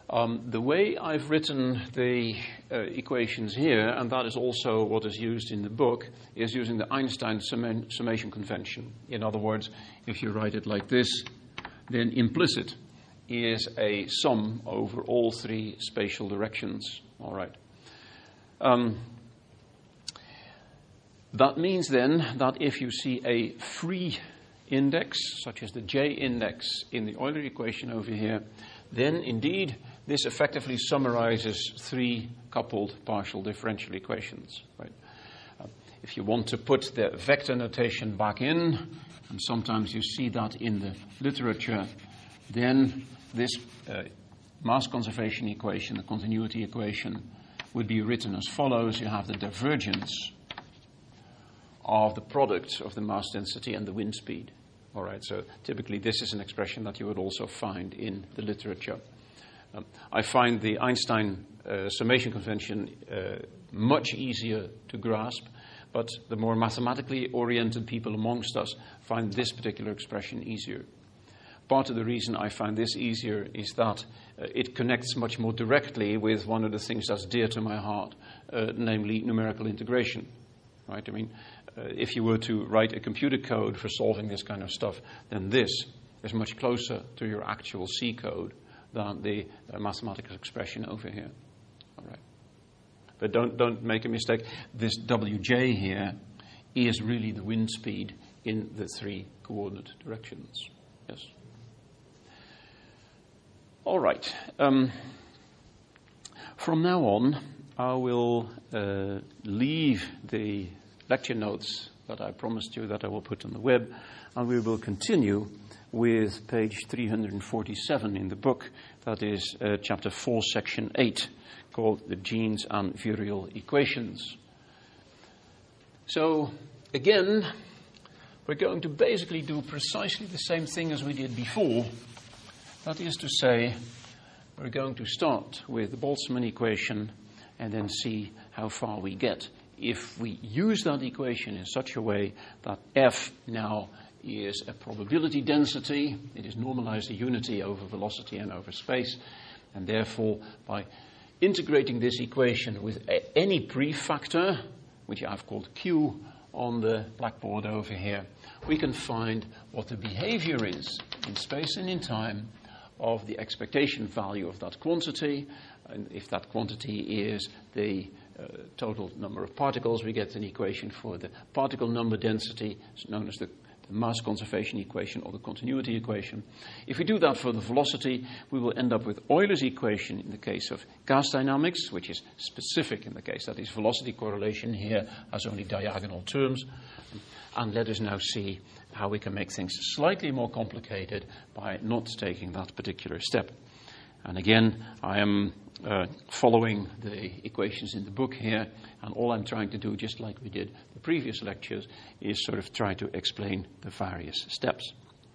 The way I've written the equations here, and that is also what is used in the book, is using the Einstein summation convention. In other words, if you write it like this, then implicit is a sum over all three spatial directions. All right. That means then that if you see a free index, such as the J index in the Euler equation over here, then indeed this effectively summarizes three coupled partial differential equations. Right? If you want to put the vector notation back in, and sometimes you see that in the literature, then this mass conservation equation, the continuity equation, would be written as follows. You have the divergence of the product of the mass density and the wind speed. All right, so typically this is an expression that you would also find in the literature. I find the Einstein summation convention much easier to grasp, but the more mathematically oriented people amongst us find this particular expression easier. Part of the reason I find this easier is that it connects much more directly with one of the things that's dear to my heart, namely numerical integration. Right? I mean, if you were to write a computer code for solving this kind of stuff, then this is much closer to your actual C code than the mathematical expression over here. All right. But don't make a mistake. This Wj here is really the wind speed in the three coordinate directions. Yes. All right. From now on, I will leave the lecture notes that I promised you that I will put on the web, and we will continue with page 347 in the book. That is chapter 4, section 8, called The Genes and Virial Equations. So, again, we're going to basically do precisely the same thing as we did before. That is to say, we're going to start with the Boltzmann equation and then see how far we get. If we use that equation in such a way that F now is a probability density, it is normalized a unity over velocity and over space, and therefore by integrating this equation with any prefactor, which I've called Q on the blackboard over here, we can find what the behavior is in space and in time of the expectation value of that quantity. And if that quantity is the total number of particles, we get an equation for the particle number density, known as the mass conservation equation or the continuity equation. If we do that for the velocity, we will end up with Euler's equation in the case of gas dynamics, which is specific in the case that is velocity correlation here has only diagonal terms. And let us now see how we can make things slightly more complicated by not taking that particular step. And again, I am following the equations in the book here, and all I'm trying to do, just like we did the previous lectures, is sort of try to explain the various steps.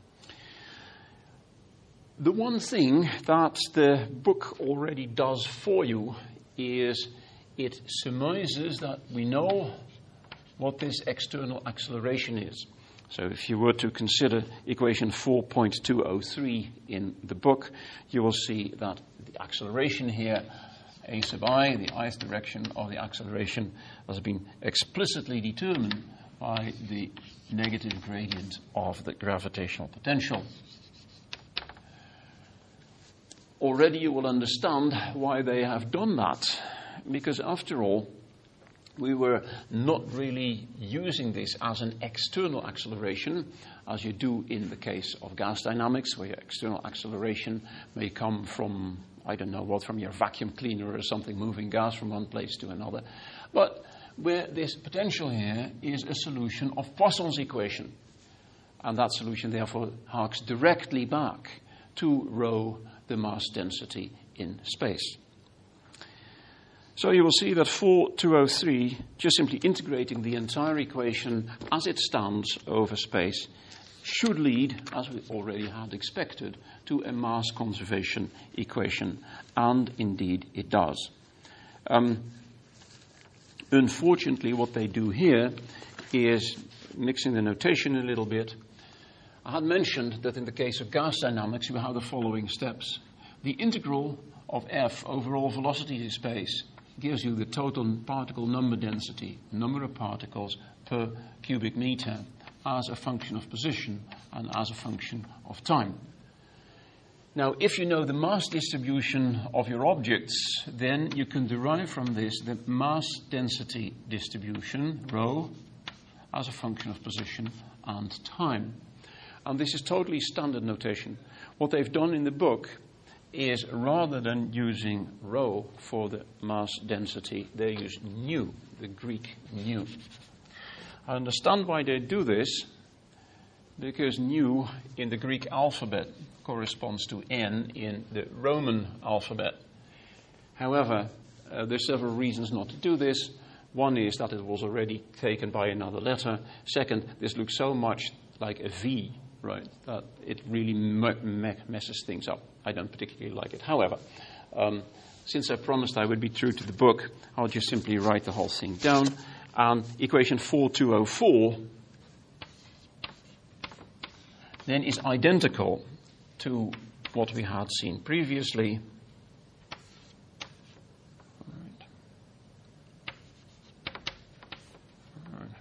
The one thing that the book already does for you is it surmises that we know what this external acceleration is. So if you were to consider equation 4.203 in the book, you will see that the acceleration here, a sub I, the ith direction of the acceleration, has been explicitly determined by the negative gradient of the gravitational potential. Already you will understand why they have done that, because after all, we were not really using this as an external acceleration, as you do in the case of gas dynamics, where your external acceleration may come from, I don't know what, from your vacuum cleaner or something, moving gas from one place to another. But where this potential here is a solution of Poisson's equation. And that solution, therefore, harks directly back to rho, the mass density in space. So you will see that 4.203, just simply integrating the entire equation as it stands over space, should lead, as we already had expected, to a mass conservation equation. And indeed it does. Unfortunately, what they do here is mixing the notation a little bit. I had mentioned that in the case of gas dynamics, we have the following steps. The integral of F over all velocities in space gives you the total particle number density, number of particles per cubic meter, as a function of position and as a function of time. Now, if you know the mass distribution of your objects, then you can derive from this the mass density distribution, rho, as a function of position and time. And this is totally standard notation. What they've done in the book is, rather than using rho for the mass density, they use nu, the Greek nu. I understand why they do this, because nu in the Greek alphabet corresponds to n in the Roman alphabet. However, there's several reasons not to do this. One is that it was already taken by another letter. Second, this looks so much like a V, right, that it really messes things up. I don't particularly like it. However, since I promised I would be true to the book, I'll just simply write the whole thing down. And equation 4204 then is identical to what we had seen previously. All right.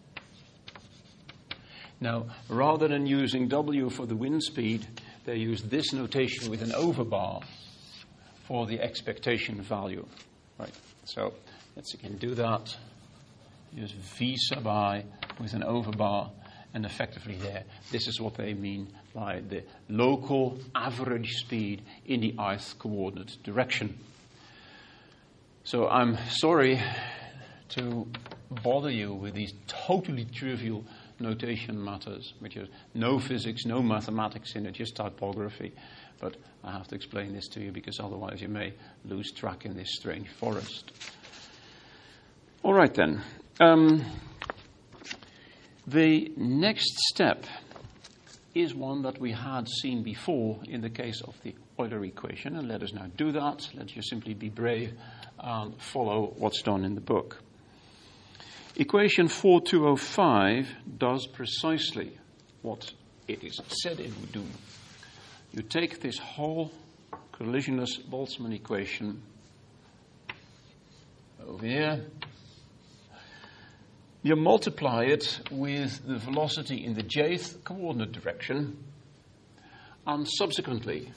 Now, rather than using W for the wind speed, they use this notation with an overbar for the expectation value. Right. So let's again do that. Use V sub I with an overbar, and effectively there, this is what they mean by the local average speed in the ith coordinate direction. So I'm sorry to bother you with these totally trivial notation matters, which is no physics, no mathematics in it, just typography. But I have to explain this to you because otherwise you may lose track in this strange forest. All right then. The next step is one that we had seen before in the case of the Euler equation, and let us now do that. Let's just simply be brave and follow what's done in the book. Equation 4205 does precisely what it is said it would do. You take this whole collisionless Boltzmann equation over here. You multiply it with the velocity in the jth coordinate direction, and subsequently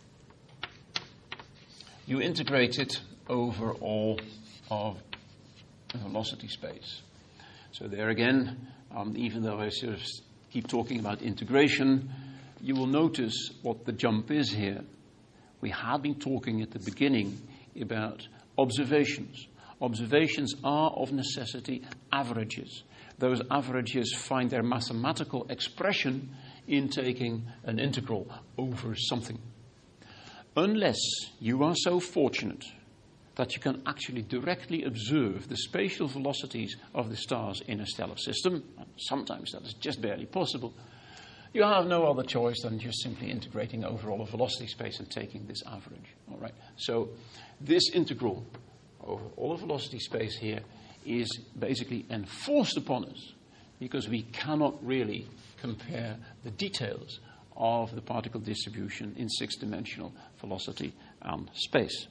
you integrate it over all of the velocity space. So there again, even though I sort of keep talking about integration, you will notice what the jump is here. We had been talking at the beginning about observations. Observations are of necessity averages. Those averages find their mathematical expression in taking an integral over something. Unless you are so fortunate that you can actually directly observe the spatial velocities of the stars in a stellar system, and sometimes that is just barely possible, you have no other choice than just simply integrating over all of velocity space and taking this average. All right. So this integral over all of velocity space here is basically enforced upon us because we cannot really compare the details of the particle distribution in six-dimensional velocity and space.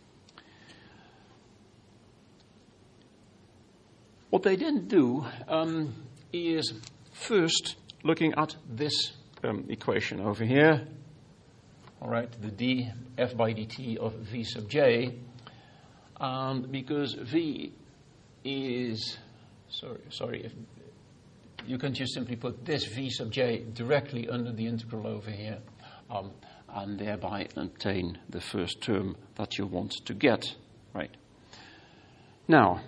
What they then do is first looking at this equation over here, all right, the df by dt of v sub j, and because v is, if you can just simply put this v sub j directly under the integral over here, and thereby obtain the first term that you want to get, right? Now,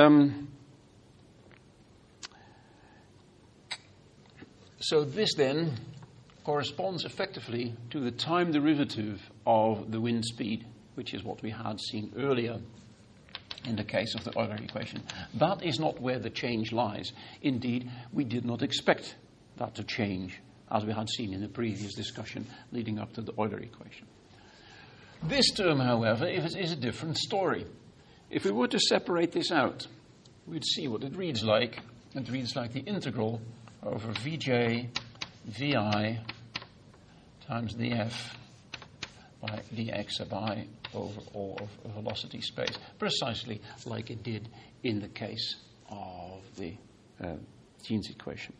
so this then corresponds effectively to the time derivative of the wind speed, which is what we had seen earlier in the case of the Euler equation. That is not where the change lies. Indeed, we did not expect that to change, as we had seen in the previous discussion leading up to the Euler equation. This term, however, is a different story. If we were to separate this out, we'd see what it reads like. It reads like the integral over Vj Vi times df by dx sub I over all of velocity space, precisely like it did in the case of the Jeans equation.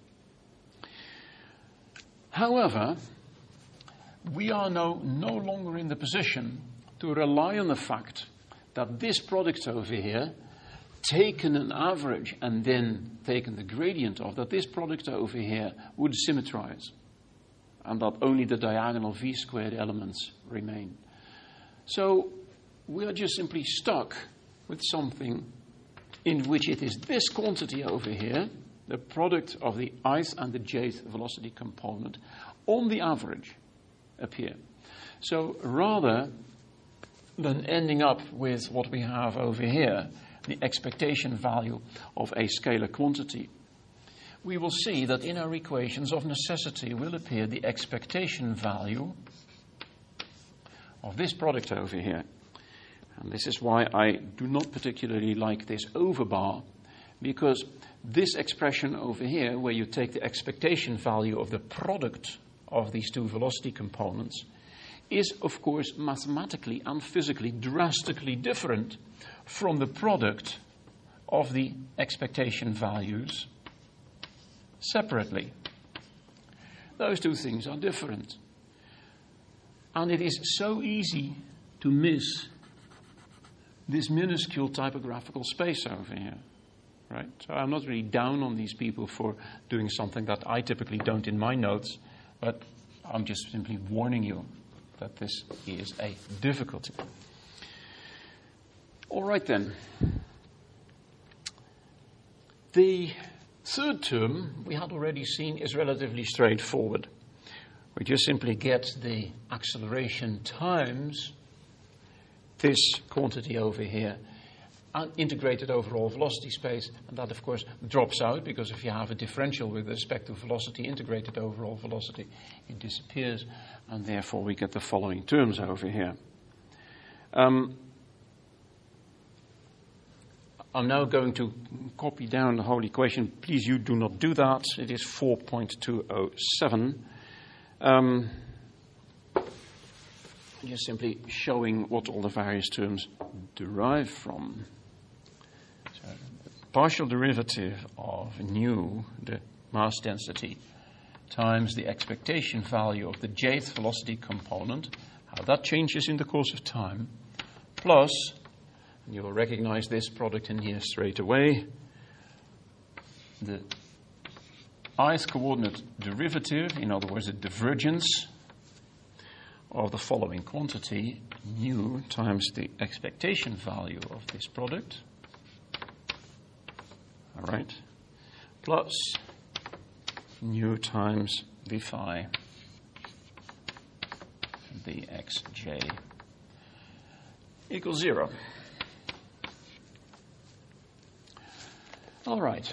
However, we are no longer in the position to rely on the fact that this product over here, taken an average and then taken the gradient of, that this product over here would symmetrize, and that only the diagonal v-squared elements remain. So we are just simply stuck with something in which it is this quantity over here, the product of the ith and the jth velocity component, on the average appear. So rather than ending up with what we have over here, the expectation value of a scalar quantity, we will see that in our equations of necessity will appear the expectation value of this product over here. And this is why I do not particularly like this overbar, because this expression over here, where you take the expectation value of the product of these two velocity components, is of course mathematically and physically drastically different from the product of the expectation values separately. Those two things are different. And it is so easy to miss this minuscule typographical space over here. Right? So I'm not really down on these people for doing something that I typically don't in my notes, but I'm just simply warning you that this is a difficulty. All right then. The third term we had already seen is relatively straightforward. We just simply get the acceleration times this quantity over here and integrated overall velocity space, and that of course drops out, because if you have a differential with respect to velocity, integrated overall velocity, it disappears, and therefore we get the following terms over here. I'm now going to copy down the whole equation. Please, you do not do that. It is 4.207. Just simply showing what all the various terms derive from. So, the partial derivative of nu, the mass density, times the expectation value of the jth velocity component, how that changes in the course of time, plus, and you will recognize this product in here straight away, the ith coordinate derivative, in other words, the divergence of the following quantity, nu times the expectation value of this product, all right, plus nu times the phi dxj equals 0. All right.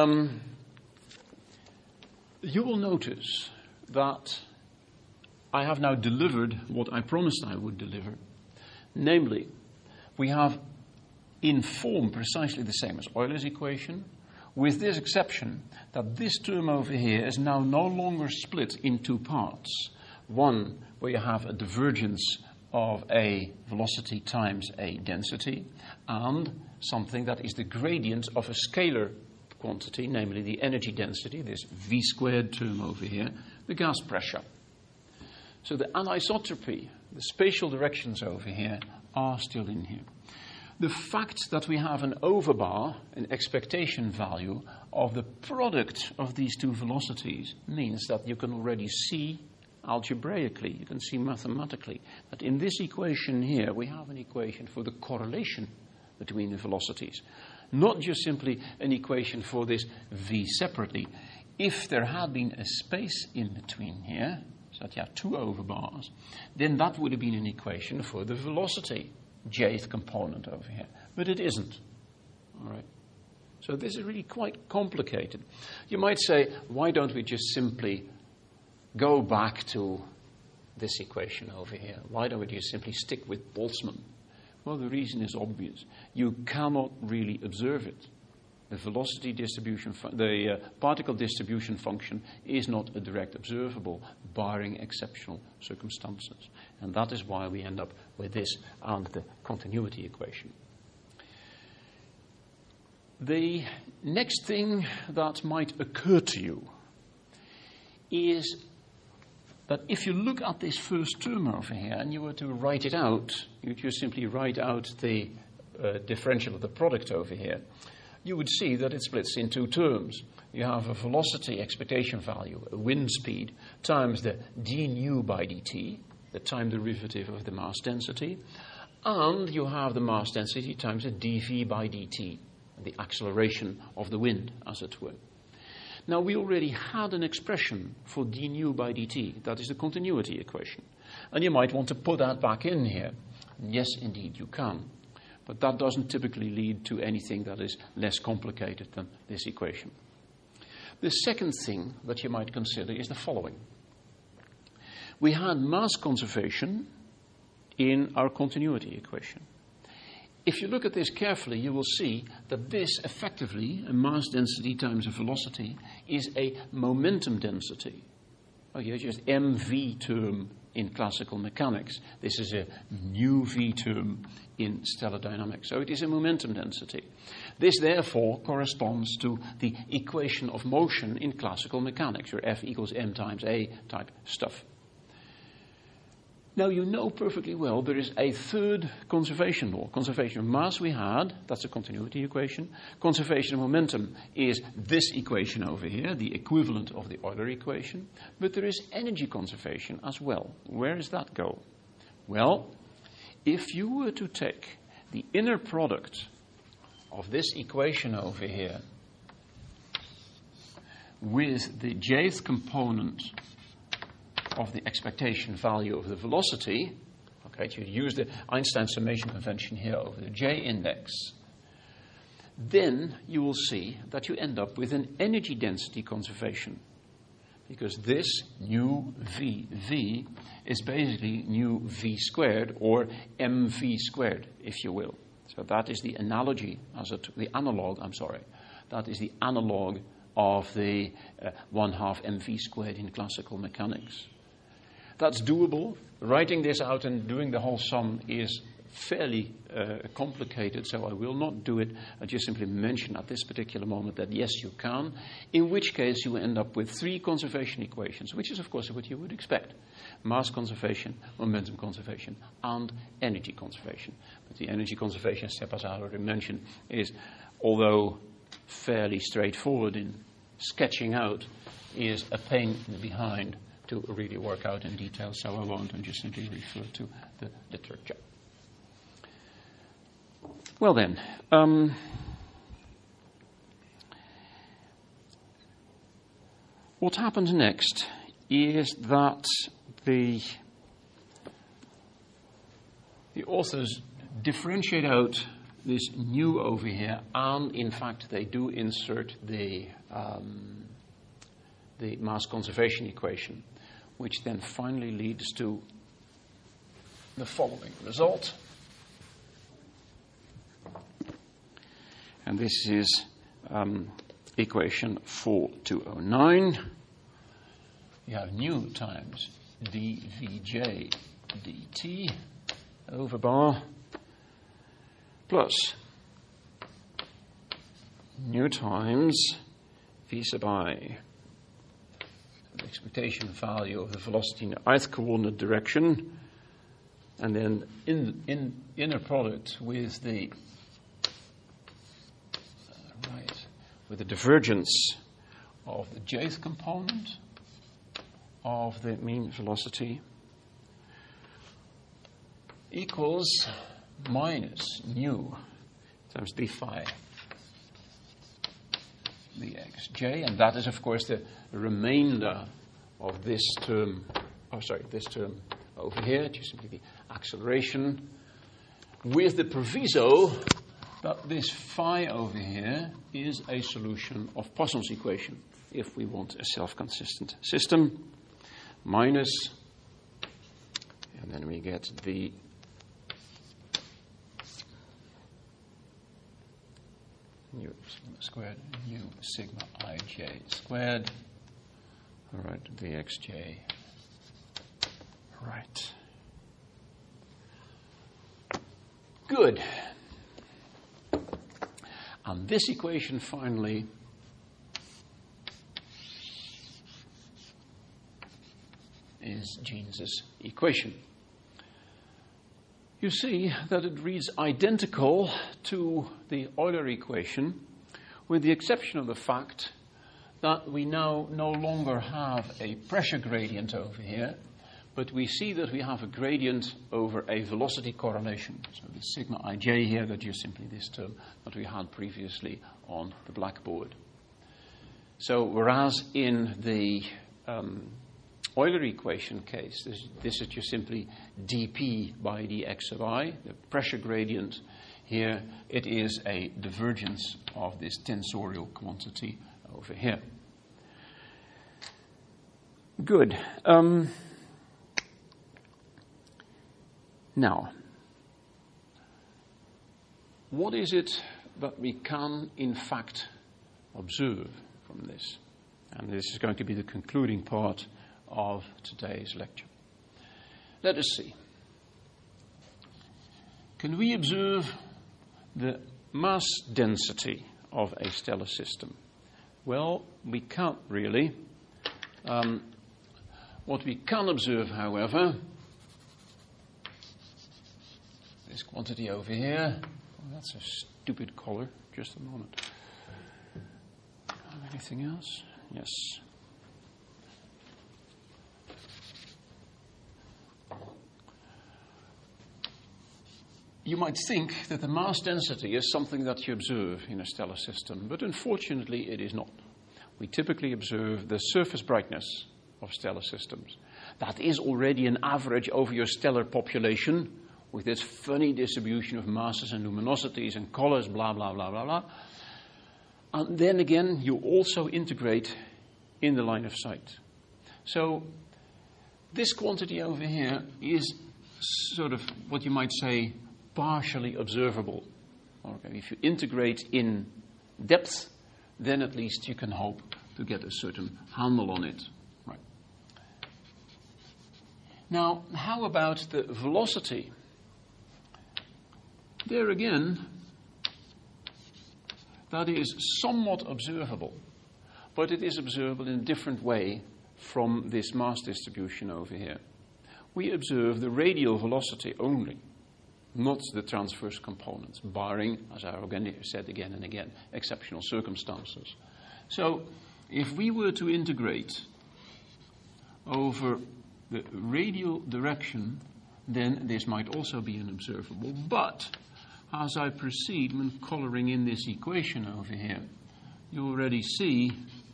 You will notice that I have now delivered what I promised I would deliver. Namely, we have in form precisely the same as Euler's equation, with this exception that this term over here is now no longer split in two parts. One where you have a divergence of a velocity times a density, and something that is the gradient of a scalar quantity, namely the energy density, this v squared term over here, the gas pressure. So the anisotropy, the spatial directions over here, are still in here. The fact that we have an overbar, an expectation value of the product of these two velocities, means that you can already see algebraically, you can see mathematically, that in this equation here we have an equation for the correlation between the velocities. Not just simply an equation for this v separately. If there had been a space in between here, so that you have two overbars, then that would have been an equation for the velocity jth component over here. But it isn't. All right. So this is really quite complicated. You might say, why don't we just simply go back to this equation over here? Why don't we just simply stick with Boltzmann? Well, the reason is obvious. You cannot really observe it. the velocity distribution, the particle distribution function is not a direct observable, barring exceptional circumstances. And that is why we end up with this and the continuity equation. The next thing that might occur to you is that if you look at this first term over here and you were to write it out, you just simply write out the differential of the product over here, you would see that it splits in two terms. You have a velocity expectation value, a wind speed, times the d nu by dt, the time derivative of the mass density, and you have the mass density times the dv by dt, the acceleration of the wind, as it were. Now, we already had an expression for d nu by dt, that is the continuity equation. And you might want to put that back in here. Yes, indeed, you can. But that doesn't typically lead to anything that is less complicated than this equation. The second thing that you might consider is the following. We had mass conservation in our continuity equation. If you look at this carefully, you will see that this effectively, a mass density times a velocity, is a momentum density. Okay, just mv term in classical mechanics. This is a nu v term in stellar dynamics. So it is a momentum density. This therefore corresponds to the equation of motion in classical mechanics, or F equals m times a type stuff. Now you know perfectly well there is a third conservation law. Conservation of mass we had, that's a continuity equation. Conservation of momentum is this equation over here, the equivalent of the Euler equation. But there is energy conservation as well. Where does that go? Well, if you were to take the inner product of this equation over here with the jth component of the expectation value of the velocity, okay, to use the Einstein summation convention here over the J index, then you will see that you end up with an energy density conservation. Because this nu v is basically nu v squared, or mv squared, if you will. So that is the analogy, that is the analog of the 1/2 mv squared in classical mechanics. That's doable. Writing this out and doing the whole sum is fairly complicated, so I will not do it. I just simply mention at this particular moment that yes, you can, in which case you end up with three conservation equations, which is of course what you would expect. Mass conservation, momentum conservation, and energy conservation. But the energy conservation step, as I already mentioned, is, although fairly straightforward in sketching out, is a pain in the behind to really work out in detail, so I won't, and just simply refer to the literature. Well then, what happens next is that the authors differentiate out this nu over here, and in fact they do insert the mass conservation equation, which then finally leads to the following result. And this is equation 4209. You have nu times dvj dt over bar plus nu times v sub I, the expectation value of the velocity in the ith coordinate direction, and then in inner product with the with the divergence of the jth component of the mean velocity equals minus nu times d phi dxj, and that is of course the remainder of this term, this term over here, just simply the acceleration, with the proviso that this phi over here is a solution of Poisson's equation, if we want a self-consistent system, minus, and then we get the nu sigma squared mu sigma ij squared. All right, dxj. Right. Good. And this equation finally is Jeans's equation. You see that it reads identical to the Euler equation, with the exception of the fact that we now no longer have a pressure gradient over here, but we see that we have a gradient over a velocity correlation. So the sigma ij here, that is simply this term that we had previously on the blackboard. So whereas in the Euler equation case, this is just simply dP by dx of I, the pressure gradient. Here it is a divergence of this tensorial quantity over here. Good. Now, what is it that we can in fact observe from this? And this is going to be the concluding part of today's lecture. Let us see. Can we observe the mass density of a stellar system? Well, we can't really. What we can observe, however, this quantity over here. Oh, that's a stupid color. Just a moment. Anything else? Yes. You might think that the mass density is something that you observe in a stellar system, but unfortunately it is not. We typically observe the surface brightness of stellar systems. That is already an average over your stellar population, with this funny distribution of masses and luminosities and colors, blah, blah, blah, blah, blah. And then again, you also integrate in the line of sight. So this quantity over here is sort of what you might say partially observable. Okay, if you integrate in depth, then at least you can hope to get a certain handle on it. Right. Now, how about the velocity? There again, that is somewhat observable, but it is observable in a different way from this mass distribution over here. We observe the radial velocity only, not the transverse components, barring, as I said again and again, exceptional circumstances. So, if we were to integrate over the radial direction, then this might also be unobservable. But as I proceed when coloring in this equation over here, you already see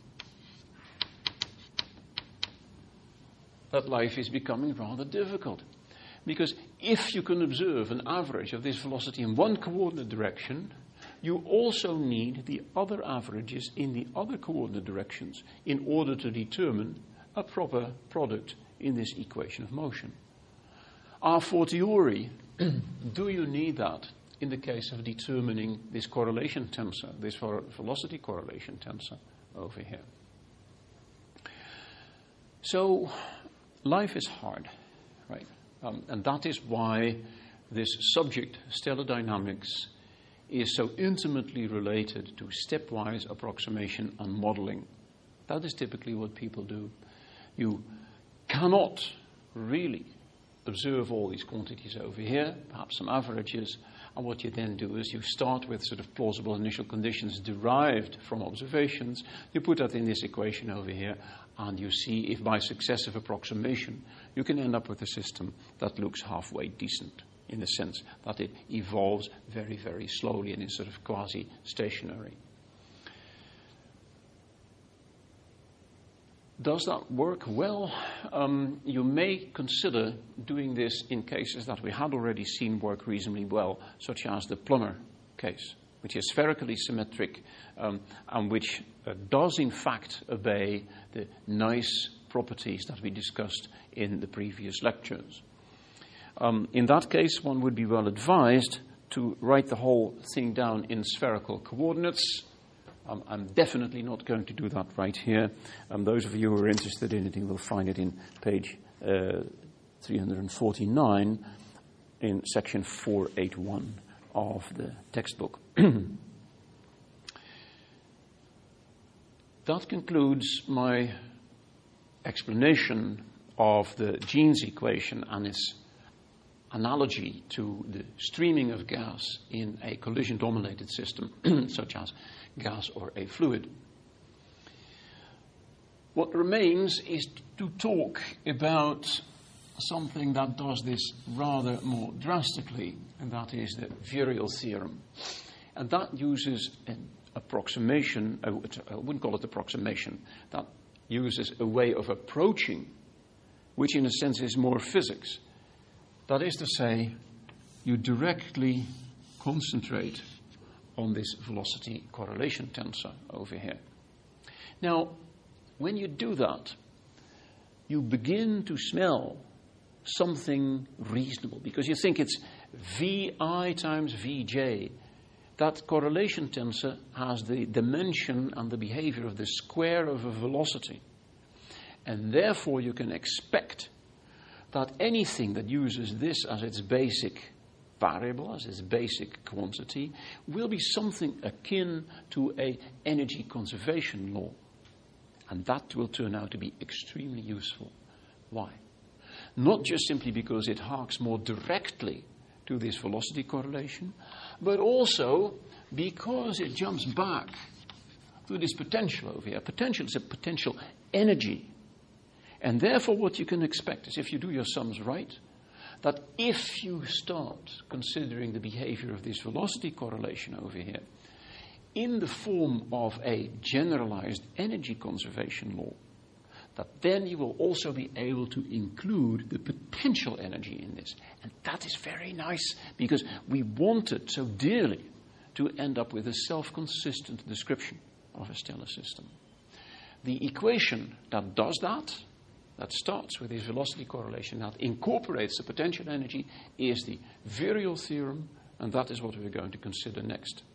that life is becoming rather difficult. Because if you can observe an average of this velocity in one coordinate direction, you also need the other averages in the other coordinate directions in order to determine a proper product in this equation of motion. A fortiori, do you need that in the case of determining this correlation tensor, this velocity correlation tensor over here? So, life is hard, right? And that is why this subject, stellar dynamics, is so intimately related to stepwise approximation and modeling. That is typically what people do. You cannot really observe all these quantities over here, perhaps some averages, and what you then do is you start with sort of plausible initial conditions derived from observations. You put that in this equation over here, and you see if by successive approximation you can end up with a system that looks halfway decent, in the sense that it evolves very, very slowly and is sort of quasi-stationary. Does that work? Well, you may consider doing this in cases that we had already seen work reasonably well, such as the Plummer case, which is spherically symmetric and which does in fact obey the nice properties that we discussed in the previous lectures. In that case, one would be well advised to write the whole thing down in spherical coordinates, I'm definitely not going to do that right here. Those of you who are interested in it, you will find it in page 349 in section 481 of the textbook. That concludes my explanation of the Jeans equation and its analogy to the streaming of gas in a collision-dominated system, such as gas or a fluid. What remains is to talk about something that does this rather more drastically, and that is the virial theorem. And that uses an approximation, I wouldn't call it approximation, that uses a way of approaching, which in a sense is more physics. That is to say, you directly concentrate on this velocity correlation tensor over here. Now, when you do that, you begin to smell something reasonable, because you think it's Vi times Vj. That correlation tensor has the dimension and the behavior of the square of a velocity. And therefore you can expect that anything that uses this as its basic variable, as its basic quantity, will be something akin to an energy conservation law. And that will turn out to be extremely useful. Why? Not just simply because it harks more directly to this velocity correlation, but also because it jumps back to this potential over here. Potential is a potential energy. And therefore what you can expect is, if you do your sums right, that if you start considering the behavior of this velocity correlation over here in the form of a generalized energy conservation law, that then you will also be able to include the potential energy in this. And that is very nice, because we wanted so dearly to end up with a self-consistent description of a stellar system. The equation that does that starts with this velocity correlation, that incorporates the potential energy, is the virial theorem, and that is what we're going to consider next.